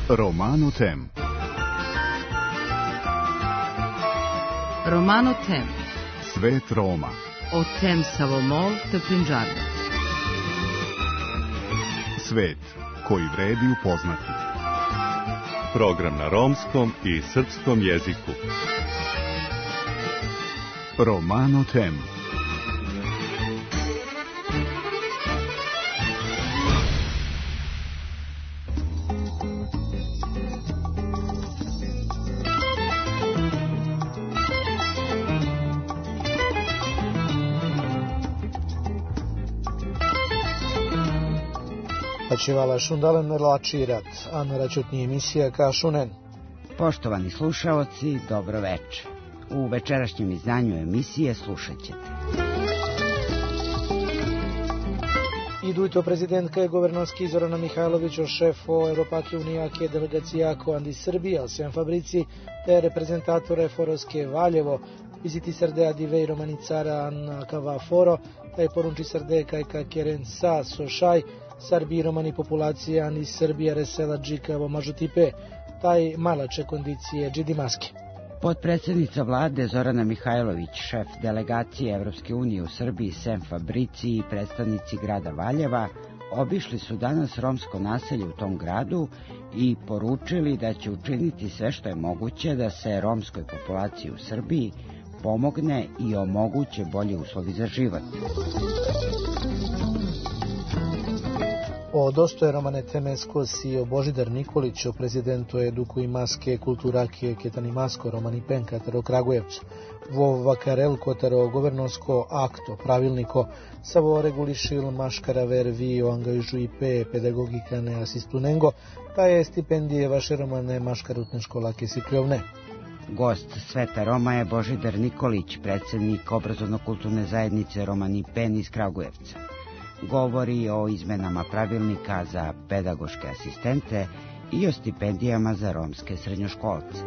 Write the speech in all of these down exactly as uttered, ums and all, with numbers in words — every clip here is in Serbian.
Romano Tem. Romano Tem. Svet Roma. O Tem Savomol te Punjab. Svet koji vredi upoznati. Program na romskom i srpskom jeziku. Romano Tem. Pačivala šundalen lačirat, a na račutni emisija Kašunen. Poštovani slušaoci, dobro večer. U večerašnjem izdanju emisije slušat ćete. Iduto prezidentka je guvernorski Zorana Mihajlović o šefo Evropake unijake delegacijako Andi Srbija, Alsen Fabrici, te reprezentatore Foroske Valjevo, viziti srdea divej romanicara Anna Cavaforo, taj porunči srde kajka keren sa sošaj, Sarbi romani populacija Andi Srbija resela džikavo mažutipe, taj malače kondicije džidimaske. Potpredsjednica vlade Zorana Mihajlović, šef delegacije Evropske unije u Srbiji Sem Fabrici i predstavnici grada Valjeva obišli su danas romsko naselje u tom gradu i poručili da će učiniti sve što je moguće da se romskoj populaciji u Srbiji pomogne i omoguće bolji uslovi za život. O dostoje Romane Temeskos i o Božidar Nikolić, o prezidentu eduku i maske kulturake Ketani Masko, Romani Penkataro Kragujevcu, vo vakarel kotaro governorsko akto, pravilniko, savo regulišil maškara vervi o angajžu i pe pedagogikane asistunengo, ta je stipendije vaše Romane maškarutne školake sikljovne. Gost Sveta Roma je Božidar Nikolić, predsjednik obrazovno-kulturne zajednice Romani Pen iz Kragujevca. Govori o izmenama pravilnika za pedagoške asistente i o stipendijama za romske srednjoškolce.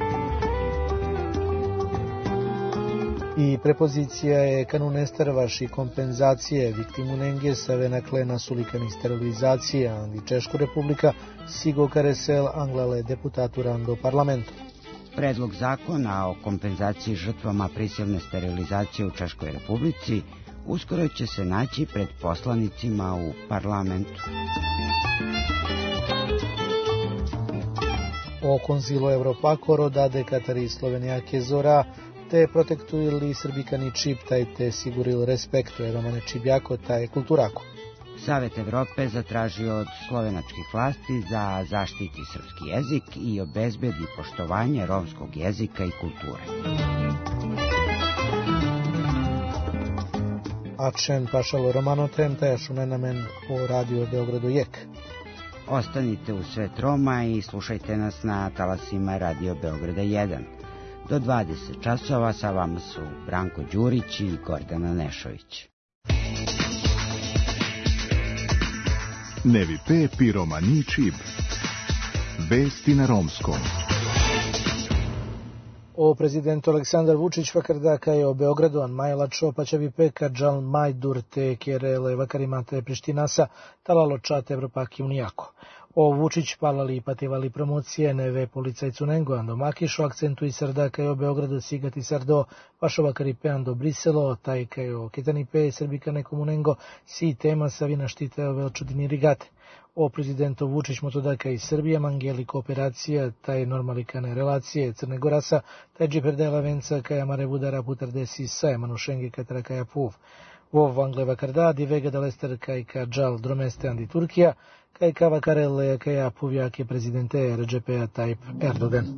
I prepozicija je kanunestarvaš i kompenzacije viktimu nenge savena klena sulikani sterilizacije andi Češku republika sigo karesel anglale deputatura do parlamentu. Predlog zakona o kompenzaciji žrtvama prisilne sterilizacije u Češkoj republici uskoro će se naći pred poslanicima u parlamentu. O konzilo Evropakoro dade Katari Slovenijake Zora, te protektuili Srbikani čip, taj te siguril respektu je Romane Čibjako, taj kulturako. Savet Evrope zatražio od slovenačkih vlasti da zaštiti srpski jezik i obezbedi poštovanje romskog jezika i kulture. Ačen pašalo Romano Tem, taj šunenamen o radio Beogradu Jek. Ostanite u Svet Roma i slušajte nas na talasima Radio Beograda jedan. Do dvadeset časova sa vama su Branko Đurić i Gordana Nešović. Nevi pe pi romani čib. Vesti na romskom. O prezidentu Aleksandar Vučić vakardaka je o Beogradu an majlačo pa će bi peka džal majdur te kerele vakarimate Prištinasa talalo čate Evropaki unijako. O Vučić palali i pativali promocije neve policajcu nengo ando makišo akcentu i sardaka je o Beogradu sigati sardo vašo vakaripe ando Briselo tajka je o Ketanipe srbikane komunengo si tema savina štite o velčudini rigate. O prezidentu Vučić motodaka iz Srbije mangeli kooperacija, taj normalikane relacije Crne Gorasa, taj džiperdela venca kaja mare budara putar desi sa manušenge katara kaja puv. Vov angleva karda divega dalester kaj ka džal dromeste andi Turkija, kaj ka vakarele kaja puvjake prezidente Recepea Tayyip Erdogan.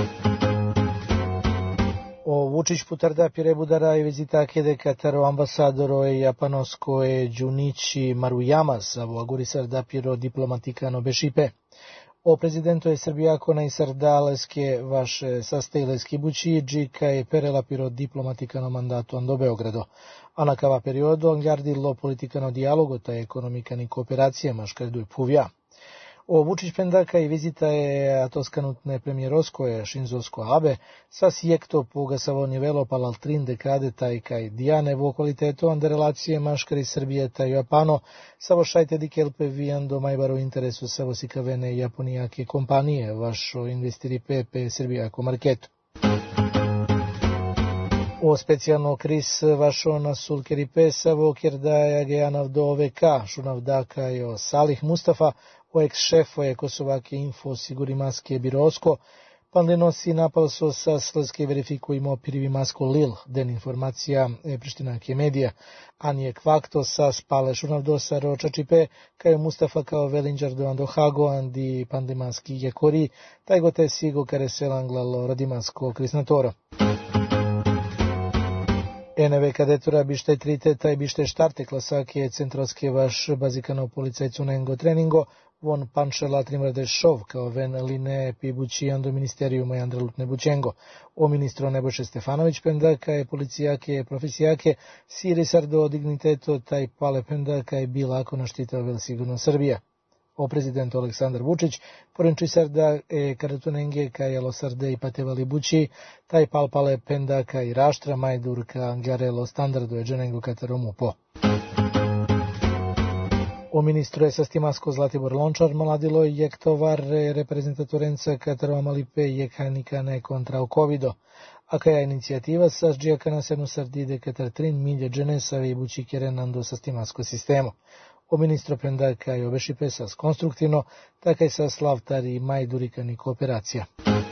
O Vučić putarda pire budara i vizitake de Kataro ambasadoro e japanosko e Junichi Maruyama savo agurisar da piro diplomatikano bešipe. O prezidentu je Srbijako na isardaleske vaše sastejleski bučiđi kaj perela piro diplomatikano mandatu ando Beogrado. A na kava periodo angjardilo politikano dijalogo ta ekonomikani kooperacijama škarduj puvja. O Vučić pendaka i vizitaje a toskanutne premijeroskoje Šinzosko Abe sa sjekto puga savo nivelo palaltrin dekade taj kaj Dijane vo kvaliteto ande relacije maškari Srbije taj Japano savo šajte dikelpe vijando majbaro interesu savo sikavene japonijake kompanije vašo investiri pepe Srbijako marketu. O specijalno kris vašo na sulkeri pesavo kjerdaja gejanav do O V K šunavdaka jo Salih Mustafa o ex-šefo je Kosovake info siguri maske birosko, pandenosi napalso sa slezke verifikujemo pirivi masko Lil, den informacija e prištinake medija, a nije kvakto sa spale šunavdosa ročačipe, kao Mustafa kao velinđar do Andohago, andi pandemanski jekori, taj gote sigo kare selanglalo radimansko krisnatoro. N V kadetura bište trite, taj bište štarte klasake centroske vaš bazikano policajcu nengo treningo, von pančela trimrde šov kao ven line pibući ando ministerijuma i Andrelutne bućengo. O ministro Nebojše Stefanović pendaka je policijake profesijake, siri sardo digniteto taj pale pendaka je bila ako naštitao vel sigurno Srbija. O prezidentu Aleksandar Vučić, porenči sarda e karatunenge kajalo sarde i patevali bući, taj palpale pendaka i raštra majdurka angarelo standardo je dženengo kataromu po. O ministru je sastimasko Zlatibor Lončar maladilo jek tovar reprezentatorenca katarova malipe jek hanikane kontra o covido. A kaja inicijativa sa džijaka senu sardide katar trin milje dženesave i bući kerenando sastimasko sistemo. O ministro pendaka je obeši pesas konstruktivno, takaj sa slavtari majdurikani kooperacija.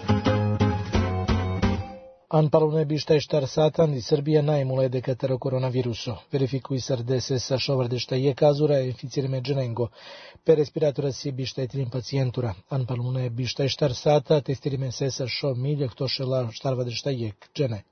Anpalune bištaj štar satan i Srbija najmulede katero koronaviruso. Verifikuj sarde sa šovardešta je kazura e inficirime dženengo. Per respiratora si bištaj trim pacijentura. Anpalune bištaj štar sata, testirime se sa šov miljak tošela štarvadešta je džene.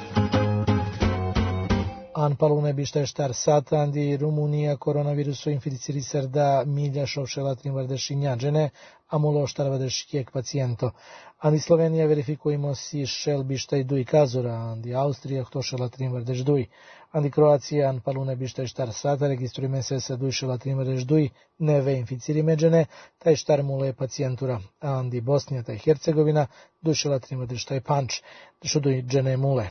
Anpalune bištaj štar sata, andi Rumunija koronaviruso inficiri sarda milja šovšela trim vardešinja džene, amulo štarvadeš jek pacijento. Andi Slovenija verifikujemo si šel bištaj duj kazora, andi Austrija htošela trim vardeš duj. Andi Kroacija anpalune bištaj štar sata, registrujme se sa duj šela trim vardeš duj, neve inficiri međene, taj štar mule pacijentura. Andi Bosnija taj Hercegovina, duj šela trim vardeš taj panč, šuduj džene mule.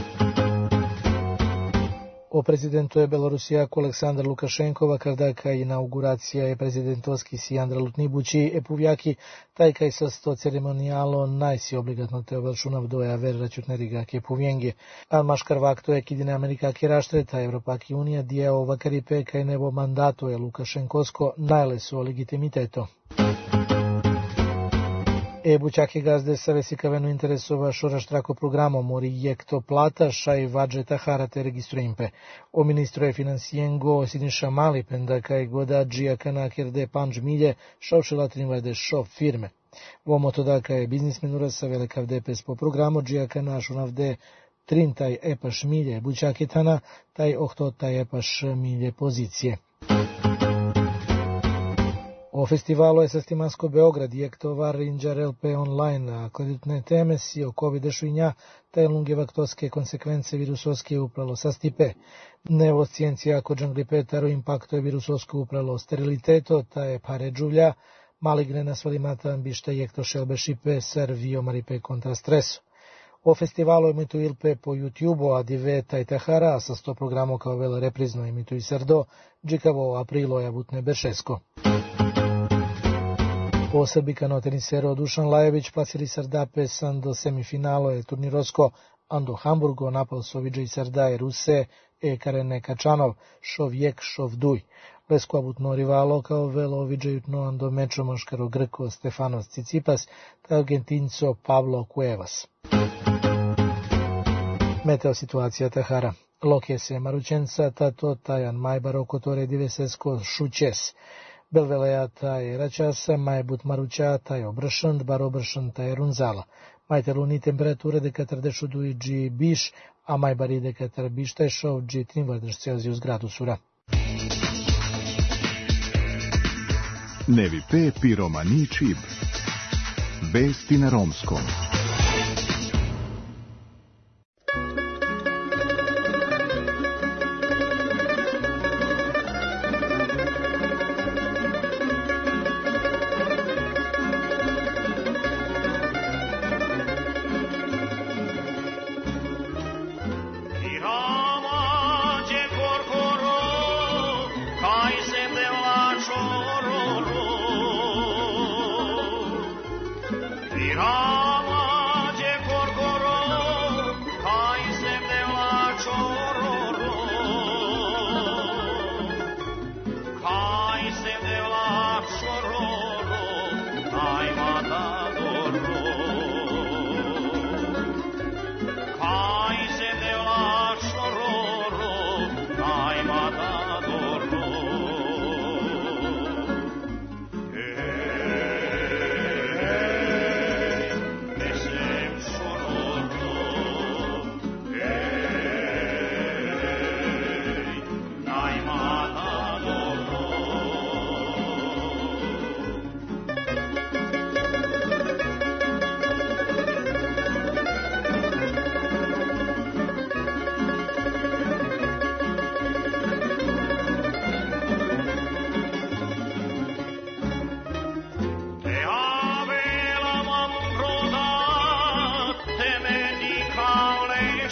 O prezidentu je Belorusijako Aleksandar Lukašenkova, kardaka inauguracija je prezidentovski si Andrelutni bući epuvjaki, taj kaj sa sto ceremonijalo najsi obligatno te ovelšunav doja ver račutneriga ke puvjenge. Al maškar vakto je kidine Amerika ke raštreta Evropaki unija dijeo vakaripe kaj nebo mandato je Lukašenkosko najleso legitimiteto. E bućake gazde sa vesikaveno interesova šoraštrako programo mori jekto plata šaj vadžeta harate registruimpe. O ministro je finansijengo Siniša Mali pendaka je goda džijaka nakerde panč milje šovšela trinvade šov firme. Vomo todaka je biznismen urasa velekavde pes po programu džijaka našunavde trin taj epaš milje bućaketana, taj ohto taj epaš milje pozicije. O festivalu je sastimansko Beograd, jek tovar Inđar L P online, a kreditne teme si o COVID-dešuinja, taj lunge vaktoske konsekvence virusoske upralo sastipe. Nevo scijencija ko džanglipe taro impakto je virusosko upralo steriliteto, ta je pare džuvlja, maligne na svalimata bišta jek to šelbe šipe, ser vio maripe kontra stresu. O festivalu imituju ilpe po YouTube-u, a dive taj tahara, sa sto programo kao vele reprizno imituju sardo, džikavo aprilo je butne bešesko. O srbikano tenisero Dušan Lajević plasiri sardape san do semifinalo je turnirosko ando Hamburgo napal soviđe i sardaje Ruse e Karene Kačanov, šov jek šov duj. Lesko abutno rivalo kao velo oviđajutno ando mečo moškaro Grko Stefanos Cicipas, ta Argentinco Pablo Cuevas. Meteo situacija tahara. Lokje se Marućenca, tato tajan majbaro kotore divesesko šućes. Belveleja taj račasa, majbut maruća taj obršand, bar obršand taj runzala. Majte luni temperature de katar dešudu i dži biš, a majbari de katar biš taj šov dži trinvardeš Celzijus gradusura. Nevi pe piromani čib. Vesti na romskom.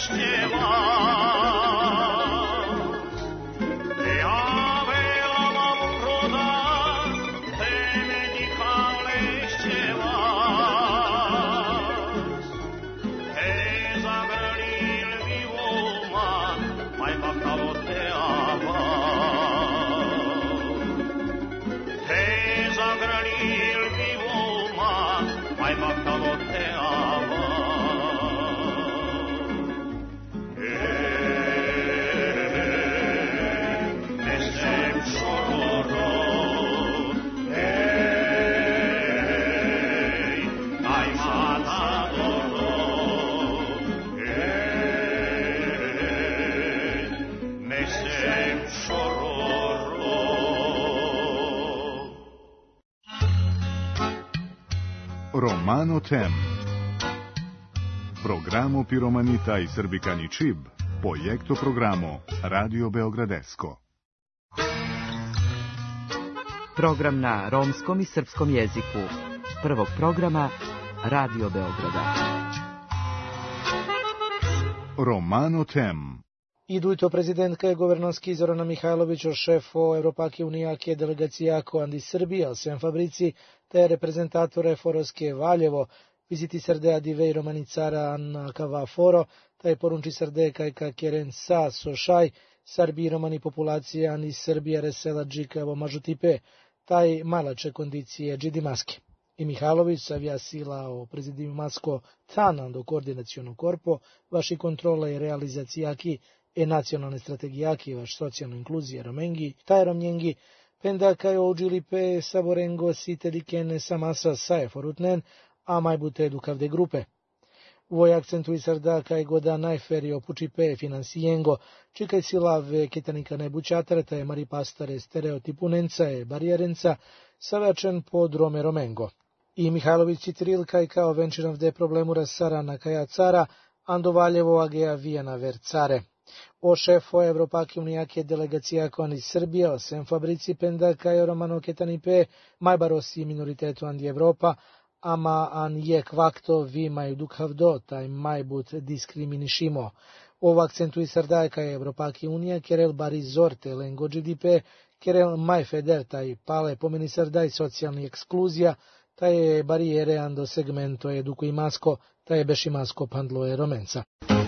Romano Tem. Programo Piromanita i Srbikani Čib, projekto programo Radio Beogradesko. Program na romskom i srpskom jeziku. Prvog programa Radio Beograda. Romano Tem. Iduito prezidentka je governanski Zorana Mihajlović o šefo Evropake unijake delegacijako Andi Srbija, Sem Fabrici, te reprezentatore Foroske Valjevo, viziti srdea divei romanicara Anna Cavaforo, taj porunči srde kajka keren sa sošaj, sarbi romani populacije Andi Srbija resela džikavo mažutipe, taj malače kondicije džidimaske. I Mihajlović savija sila o prezidiju masko tana do koordinaciono korpo, vaši kontrola i realizacijaki e nacionalne strategijaki vaš socijalno inkluzije romengi, taj romnjengi, penda kaj ođili pe saborengo sitelikene samasa saje forutnen, a majbute edukavde grupe. Voj akcentui sarda kaj goda najferi opuči pe finansijengo, čikaj silave ketanika nebućatare, taj mari pastare stereotipunenca e barijerenca, savačen pod Rome Romengo. I Mihajlović citril kaj kao venčinavde problemu rasara na kaja cara, ando Valjevo ageja vijana ver care. O šefo Evropake unijake delegacijako Andi Srbija, o Sem Fabrici penda kaj romano ketanipe, majbarosi minoritetu Andi Evropa, ama an je kvakto vi maj dukhavdo, taj majbut diskriminišimo. Ovo akcentui sardaj kaj Evropake unija, kerel bari zorte lengo džidipe, kerel maj feder taj pale pomeni sardaj socijalni ekskluzija, taj je barijere ando segmento eduku i masko, taj je beši masko pandlo je romenca.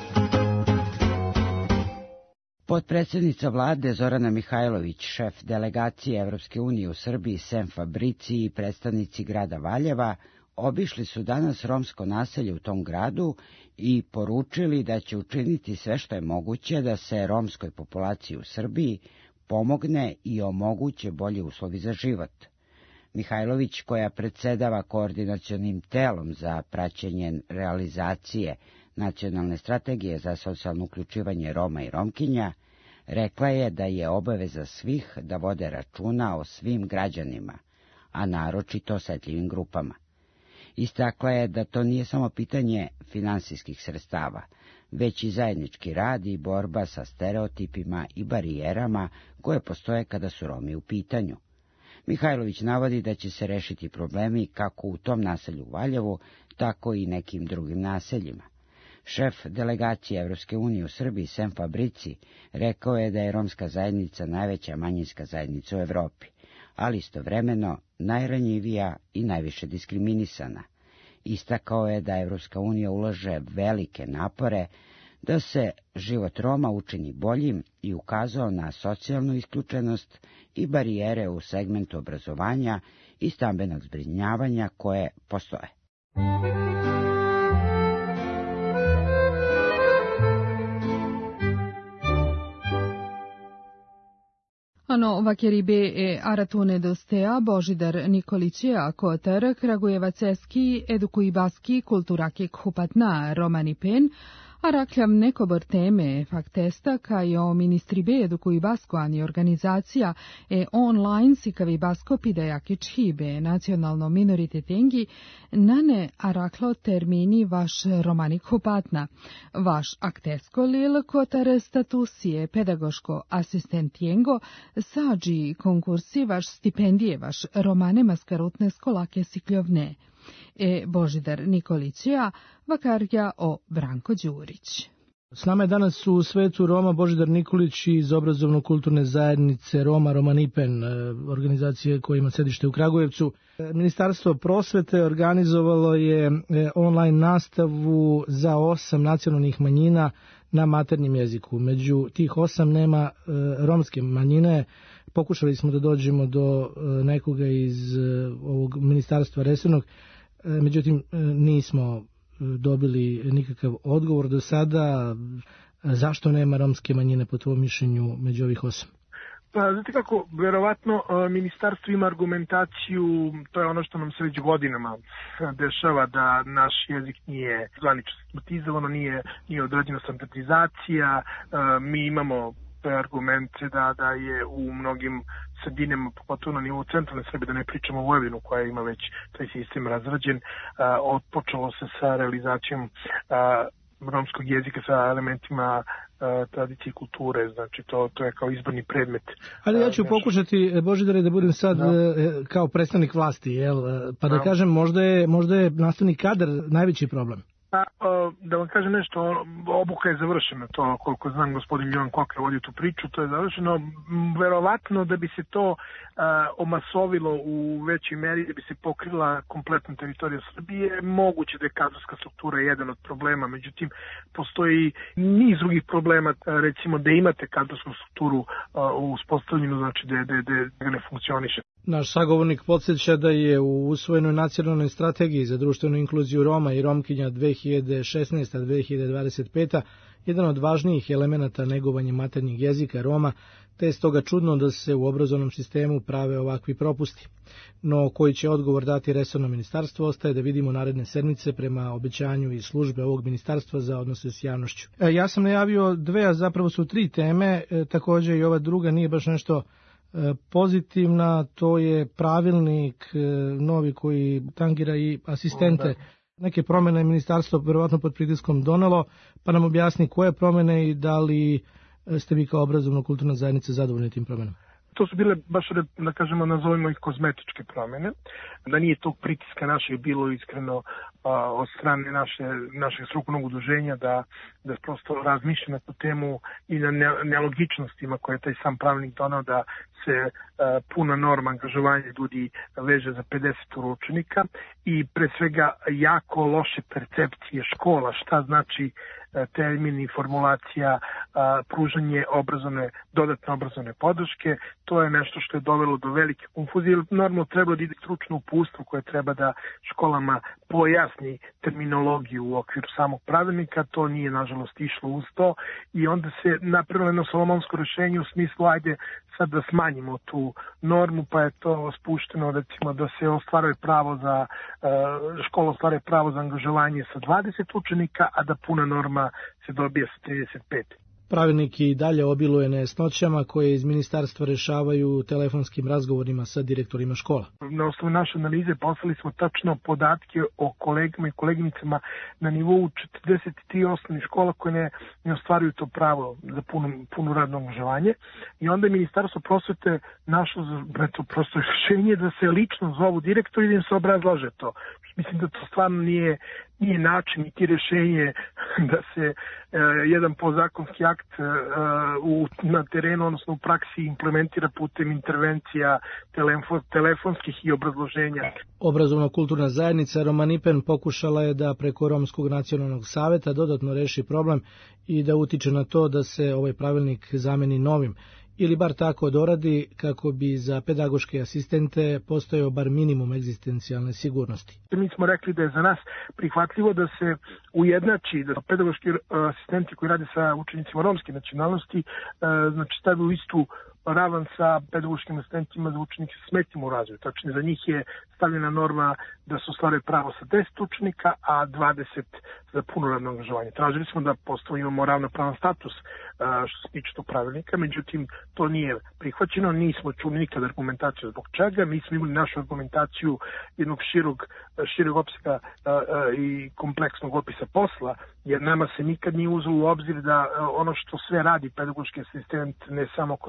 Potpredsjednica vlade Zorana Mihajlović, šef delegacije Evropske unije u Srbiji Sem Fabrici i predstavnici grada Valjeva obišli su danas romsko naselje u tom gradu i poručili da će učiniti sve što je moguće da se romskoj populaciji u Srbiji pomogne i omoguće bolji uslovi za život. Mihajlović, koja predsedava koordinacionim telom za praćenje realizacije Nacionalne strategije za socijalno uključivanje Roma i Romkinja, rekla je da je obaveza svih da vode računa o svim građanima, a naročito osetljivim grupama. Istakla je da to nije samo pitanje finansijskih sredstava, već i zajednički rad i borba sa stereotipima i barijerama koje postoje kada su Romi u pitanju. Mihajlović navodi da će se rešiti problemi kako u tom naselju u Valjevu, tako i nekim drugim naseljima. Šef delegacije Evropske unije u Srbiji Sem Fabrici rekao je da je romska zajednica najveća manjinska zajednica u Evropi, ali istovremeno najranjivija i najviše diskriminisana. Istakao je da Evropska unija ulaže velike napore da se život Roma učini boljim i ukazao na socijalnu isključenost i barijere u segmentu obrazovanja i stambenog zbrinjavanja koje postoje. Ano vakeribe e aratune dostea Božidar Nikolićija Kotar Kragujevaceski edukuj baski kulturake kupatna Romani pen, a rakljam nekobor teme faktesta kaj o ministribe edukuj basko ani organizacija e online sikavi basko pidejaki čhibe nacionalno minoritetengi nane a raklo termini vaš Romani kupatna. Vaš aktesko lil kotar statusije pedagoško asistentijengo sađi konkursi vaš stipendije vaš Romane maskarutne skolake sikljovne. E Božidar Nikolićija, vakarja o Branko Đurić. S nama je danas u svetu Roma Božidar Nikolić iz obrazovno-kulturne zajednice Roma Romanipen, organizacije koja ima sedište u Kragujevcu. Ministarstvo prosvete organizovalo je online nastavu za osam nacionalnih manjina na maternjem jeziku. Među tih osam nema romske manjine. Pokušali smo da dođemo do nekoga iz ovog ministarstva resornog, međutim nismo dobili nikakav odgovor do sada. Zašto nema romske manjine po tvojom mišljenju među ovih osam? Pa, znate kako, verovatno ministarstvo ima argumentaciju, to je ono što nam se već godinama dešava, da naš jezik nije zvanično sistematizovan, nije, nije određena standardizacija, mi imamo argumente da, da je u mnogim sredinama, pogotovo na nivou centralne Srbije, da ne pričamo o Vojvodinu koja ima već taj sistem razrađen, odpočelo se sa realizacijom romskog jezika sa elementima uh, tradicije i kulture, znači to, to je kao izborni predmet. Ali ja ću uh, pokušati, Božidare, da budem sad da. uh, kao predstavnik vlasti, jel? Pa da, da kažem, možda je, možda je nastavni kadar najveći problem. Pa, da vam kažem nešto, obuka je završena, to koliko znam gospodin Jovan Kokra vodi tu priču, to je završeno. Verovatno da bi se to a, omasovilo u većoj meri, da bi se pokrila kompletna teritorija Srbije, moguće da je kadrovska struktura jedan od problema, međutim postoji niz drugih problema, recimo da imate kadrovsku strukturu a, uspostavljenu, znači da, da, da ne funkcioniše. Naš sagovornik podsjeća da je u usvojenoj nacionalnoj strategiji za društvenu inkluziju Roma i Romkinja dve hiljade šesnaesta do dve hiljade dvadeset peta jedan od važnijih elemenata negovanja maternjeg jezika Roma, te je stoga čudno da se u obrazovnom sistemu prave ovakvi propusti. No koji će odgovor dati resorno ministarstvo ostaje da vidimo naredne sedmice prema obećanju iz službe ovog ministarstva za odnose s javnošću. E, ja sam najavio dve, a zapravo su tri teme, e, također i ova druga nije baš nešto pozitivna, to je pravilnik novi koji tangira i asistente. Neke promjene ministarstvo verovatno pod pritiskom donelo, pa nam objasni koje promjene i da li ste vi kao obrazovno-kulturna zajednica zadovoljni tim promjenama. To su bile baš, da kažemo, nazovimo ih kozmetičke promjene, da nije tog pritiska našeg bilo iskreno a, od strane naše, našeg strukovnog udruženja da, da prosto razmišlja na tu temu i na nelogičnostima koje je taj sam pravilnik donao, da se a, puna norma angažovanja ljudi veže za pedeset učenika i pre svega jako loše percepcije škola, šta znači termin i formulacija a, pružanje obrazovne, dodatne obrazovne podrške. To je nešto što je dovelo do velike konfuzije. Normalno treba da ide stručno uputstvo koje treba da školama pojasni terminologiju u okviru samog pravilnika. To nije nažalost išlo uz to i onda se napravilo jedno solomonsko rešenje u smislu ajde sad da smanjimo tu normu, pa je to spušteno recimo da se ostvaruje pravo za škola ostvaruje pravo za angažovanje sa dvadeset učenika, a da puna norma se dobije sa trideset pet. Pravilnik i dalje obiluje nejasnoćama koje iz ministarstva rešavaju telefonskim razgovorima sa direktorima škola. Na osnovu naše analize poslali smo tačno podatke o kolegama i koleginicama na nivou četrdeset tri osnovnih škola koje ne, ne ostvaruju to pravo za puno, puno radno angažovanje i onda je ministarstvo prosvete našlo eto, prosto rešenje da se lično zovu direktori i da im se obrazlaže to. Mislim da to stvarno nije, nije način i ti rešenje da se e, jedan podzakonski akt e, u, na terenu, odnosno u praksi implementira putem intervencija telefon, telefonskih i obrazloženja. Obrazovno-kulturna zajednica Romanipen pokušala je da preko Romskog nacionalnog saveta dodatno reši problem i da utiče na to da se ovaj pravilnik zameni novim, ili bar tako doradi kako bi za pedagoške asistente postojao bar minimum egzistencijalne sigurnosti. Mi smo rekli da je za nas prihvatljivo da se ujednači, da pedagoški asistenti koji rade sa učenicima romske nacionalnosti znači stavaju u istu ravan sa pedagoškim asistentima za učenike sa smetnjama u razvoju. Tačnije, za njih je stavljena norma da se ostvaruje pravo sa deset učenika, a dvadeset za puno radno angažovanje. Tražili smo da postoji imamo ravnopravan status što se tiče tog pravilnika, međutim to nije prihvaćeno, nismo čuli nikad argumentaciju zbog čega, mi smo imali našu argumentaciju jednog širog, širog opsega i kompleksnog opisa posla, jer nama se nikad nije uzelo u obzir da ono što sve radi pedagoški asistent ne samo kroz nastavni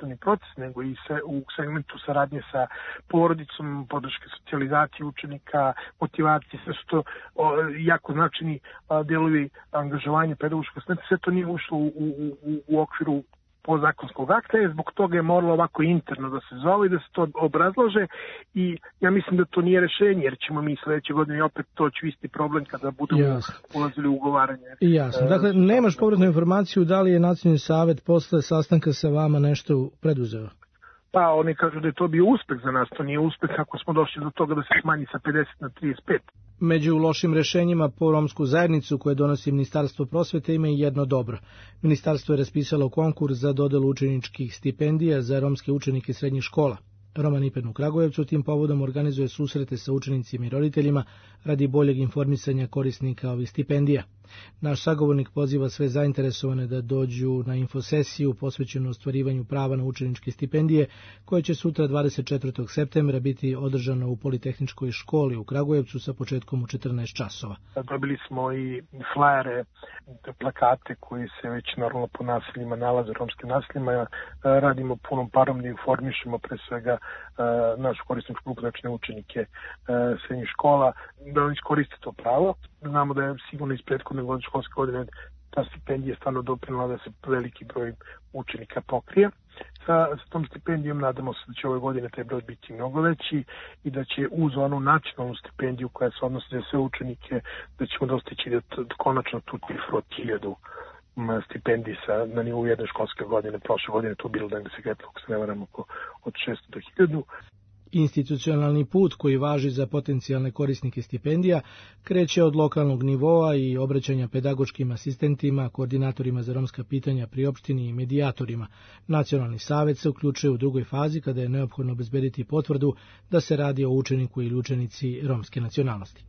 obrazovni proces, nego i se, u segmentu saradnje sa porodicom, podrške socijalizacije učenika, motivacije, sve su to o, jako značajni a, delovi angažovanja pedagoškog asistenta. Sve to nije ušlo u, u, u, u okviru podzakonskog akta, je zbog toga je moralo ovako interno da se zove i da se to obrazlože i ja mislim da to nije rešenje, jer ćemo mi sledeće godine opet toći isti problem kada budemo Jasne. ulazili u ugovaranje. Jasno. Dakle, nemaš povratnu informaciju da li je Nacionalni savet posle sastanka sa vama nešto preduzeo? Pa oni kažu da je to bio uspeh za nas, to nije uspeh kako smo došli do toga da se smanji sa pedeset na trideset pet. Među lošim rešenjima po romsku zajednicu koje donosi Ministarstvo prosvete ima i jedno dobro. Ministarstvo je raspisalo konkurs za dodelu učeničkih stipendija za romske učenike srednjih škola. Roman Ipen u Kragujevcu tim povodom organizuje susrete sa učenicima i roditeljima radi boljeg informisanja korisnika ovih stipendija. Naš sagovornik poziva sve zainteresovane da dođu na infosesiju posvećenu ostvarivanju prava na učeničke stipendije, koje će sutra dvadeset četvrtog septembra biti održano u Politehničkoj školi u Kragujevcu sa početkom u četrnaest časova. Dobili smo i flajere, plakate koji se već normalno po naseljima nalaze, romskim naseljima. Radimo punom parom da informišemo pre svega našu korisničku grupu, znači učenike srednjih škola, da oni iskoriste to pravo. Znamo da je sigurno iz prethodne godine školske godine ta stipendija stvarno doprinela da se veliki broj učenika pokrije. Sa, sa tom stipendijom nadamo se da će ove godine taj broj biti mnogo veći i da će uz onu nacionalnu stipendiju koja se odnosi za sve učenike, da ćemo dostići da konačno tu cifru od hiljadu stipendiji sa, na nivou jedne školske godine. Prošle godine to bilo da se kretalo, ako se ne varam, oko od šesto do hiljadu. Institucionalni put koji važi za potencijalne korisnike stipendija kreće od lokalnog nivoa i obraćanja pedagoškim asistentima, koordinatorima za romska pitanja pri opštini i medijatorima. Nacionalni savet se uključuje u drugoj fazi kada je neophodno obezbediti potvrdu da se radi o učeniku ili učenici romske nacionalnosti.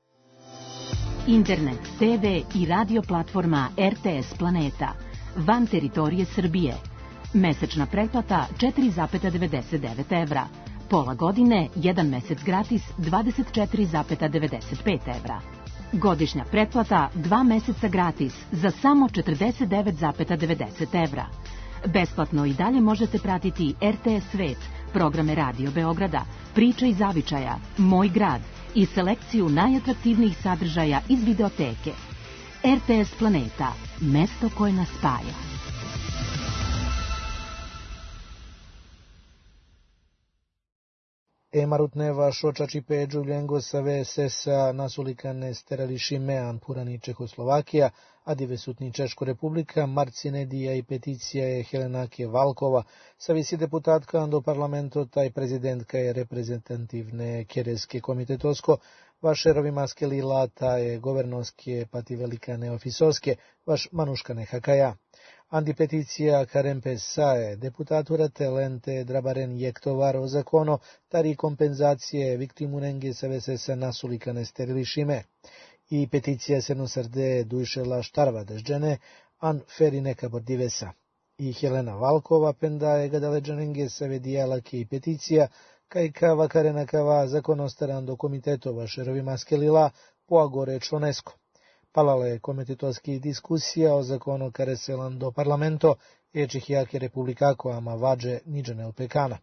Internet, te ve i radio platforma er te es Planeta. Van teritorije Srbije. Mesečna pretplata četiri zarez devedeset devet evra. Pola godine, jedan mesec gratis, dvadeset četiri zarez devedeset pet evra. Godišnja pretplata, dva meseca gratis, za samo četrdeset devet zarez devedeset evra. Besplatno i dalje možete pratiti er te es Svet, programe Radio Beograda, Priče iz zavičaja, Moj grad i selekciju najatraktivnijih sadržaja iz videoteke. er te es Planeta, mesto koje nas spaja. Emarutneva šočači peđu ljengo sa ve es es-a nasulikane sterališimean purani Čehoslovakija, a divesutni Češko republika, Marcinedija i peticija je Helenake Valkova, sa visi deputatka do parlamento taj prezidentka je reprezentativne Kereske komitetosko, vašerovi maske lilata je governorske pati velikane ofisoske, vaš manuškane hakaja. Andi peticija Karempesa je deputatura telente Drabaren Jektovar o zakono tari kompenzacije viktimunenge sa ve es es-a nasulikane sterilišime. I peticija se nosarde Dujšela Štarva dežđene an ferine kabordivesa. I Helena Valkova penda je gadaleđanenge sa vedijala i peticija kaj kava karena kava zakonostaran do komitetova šerovi maske lila poagore čonesko. Palala je komitetoski diskusija o zakonu kareselan do parlamento ečih jake republikako ama vađe niđane opekana.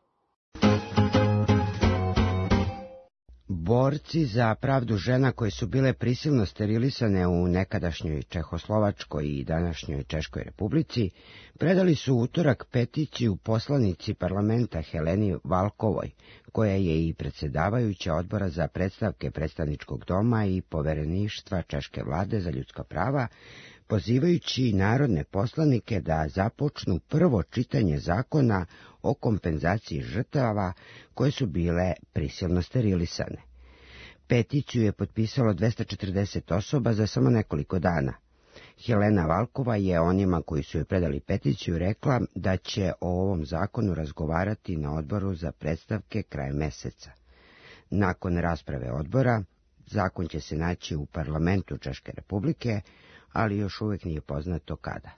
Borci za pravdu žena koje su bile prisilno sterilisane u nekadašnjoj Čehoslovačkoj i današnjoj Češkoj republici predali su utorak peticiju poslanici parlamenta Heleni Valkovoj, koja je i predsjedavajuća odbora za predstavke predstavničkog doma i povereništva Češke vlade za ljudska prava, pozivajući narodne poslanike da započnu prvo čitanje zakona o kompenzaciji žrtava koje su bile prisilno sterilisane. Peticiju je potpisalo dvesta četrdeset osoba za samo nekoliko dana. Helena Valkova je onima koji su joj predali peticiju rekla da će o ovom zakonu razgovarati na odboru za predstavke krajem meseca. Nakon rasprave odbora, zakon će se naći u parlamentu Češke republike, ali još uvijek nije poznato kada.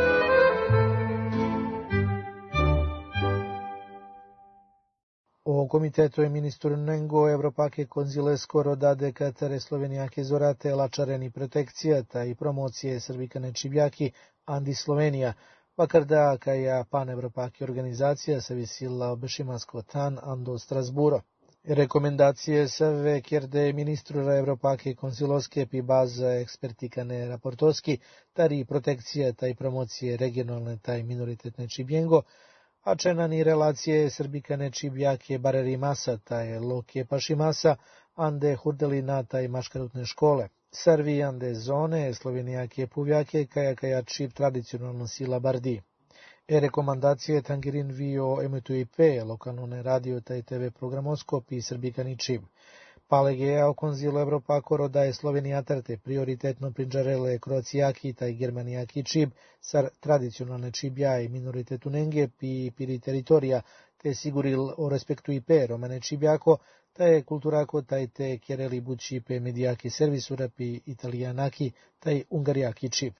O komiteto je ministru Nengo Evropake konzilesko rodade Katare Slovenijake zorate lačareni protekcijata i promocije Srbikane Čibjaki Andi Slovenija, vakar da kaja pan-Evropake organizacija se visila obešimasko tan Ando Strasburo. Rekomendacije save kjerde ministrura Evropake konsiloske pi baza ekspertikane raportoski, tari protekcija taj promocije regionalne taj minoritetne Čibjengo, a čenani relacije Srbikane Čibjake bareri masa taj loke pašimasa, ande hurdelina taj maškarutne škole. Sarvi ande zone Slovenijake puvjake kaja kaja čib tradicionalno sila bardi. E rekomandacije tangirin vio emetu i pe, lokalne radio taj te ve programoskop i Srbikani čib. Palegea o konzilo Evropako rodaje Slovenijatarte prioritetno prinđarele kroacijaki taj germanijaki čib, sar tradicionalne čibja i minoritetu nenge pi piri teritorija, te siguril o respektu i pe romane čibjako, taj kulturako taj te kjereli bući pe medijaki servisura pi italijanaki taj ungarijaki čib.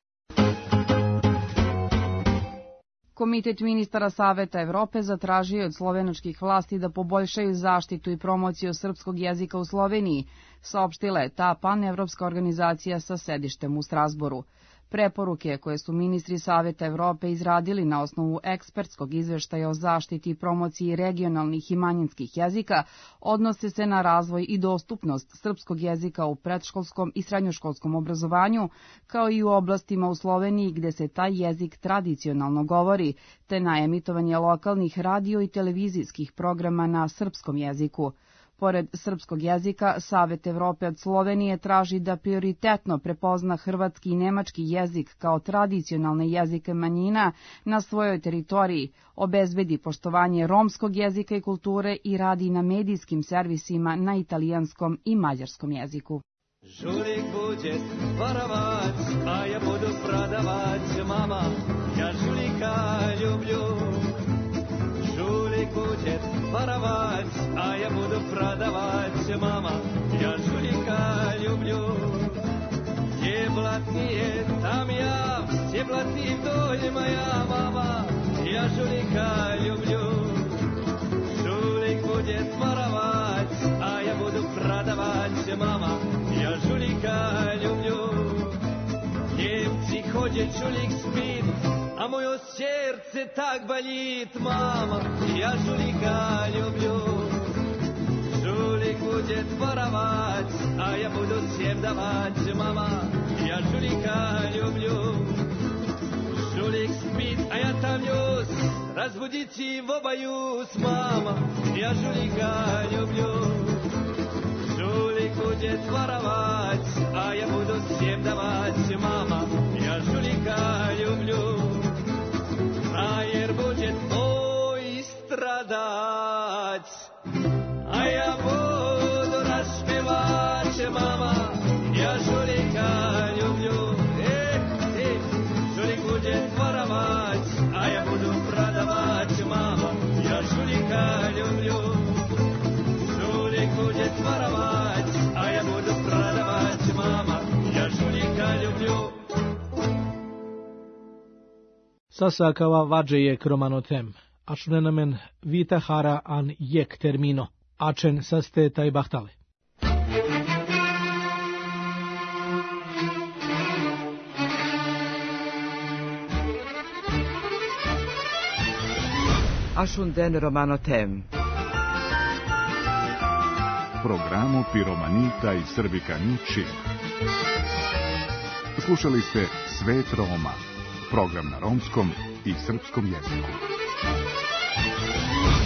Komitet ministara Saveta Evrope zatražio je od slovenačkih vlasti da poboljšaju zaštitu i promociju srpskog jezika u Sloveniji, saopštila je ta panevropska organizacija sa sedištem u Strasboru. Preporuke koje su ministri Saveta Evrope izradili na osnovu ekspertskog izveštaja o zaštiti i promociji regionalnih i manjinskih jezika odnose se na razvoj i dostupnost srpskog jezika u predškolskom i srednjoškolskom obrazovanju, kao i u oblastima u Sloveniji gde se taj jezik tradicionalno govori, te na emitovanje lokalnih radio i televizijskih programa na srpskom jeziku. Pored srpskog jezika, Savet Evrope od Slovenije traži da prioritetno prepozna hrvatski i nemački jezik kao tradicionalne jezike manjina na svojoj teritoriji, obezbedi poštovanje romskog jezika i kulture i radi na medijskim servisima na italijanskom i mađarskom jeziku. Žulik bude varavac, a ja budu prodavac, mama, ja žulika ljublju. Žulik bude varavac, a ja budu prodavac, mama, ja žulika ljublju. Gdje blatnije, tam ja, gdje blatnije doljima ja, mama, ja žulika ljublju. Žulik bude varavac, a ja budu prodavac, mama, ja žulika ljublju. Njemci hođe žulik spit, a moje srce tak balit, mama, ja žulika ljublju. Žulik bude tvoravac, a ja budu sjemdavac, mama, ja žulika ljublju. Žulik spit, a ja tam ljus, razbudići v obajus, mama, ja žulika ljublju. Žulik bude tvoravac, a ja budu sjemdavac, mama, ja žulika ljublju. Frajer bude tvoj stradac, a ja budu rašpevač, mama, ja žulika ljublju. E, e, žulik bude tvoravac, a ja budu prodavač, mama, ja žulika ljublju. Žulik bude tvoravac, a ja budu prodavač, mama, ja žulika ljublju. Sasakava vađeje kromanotem, ačnenamen vita hara an jek termino, ačen saste taj bahtale. Ašunden romanotem. Programu Piromanita i Srbikani čib. Slušali ste Svet Roma, program na romskom i srpskom jeziku.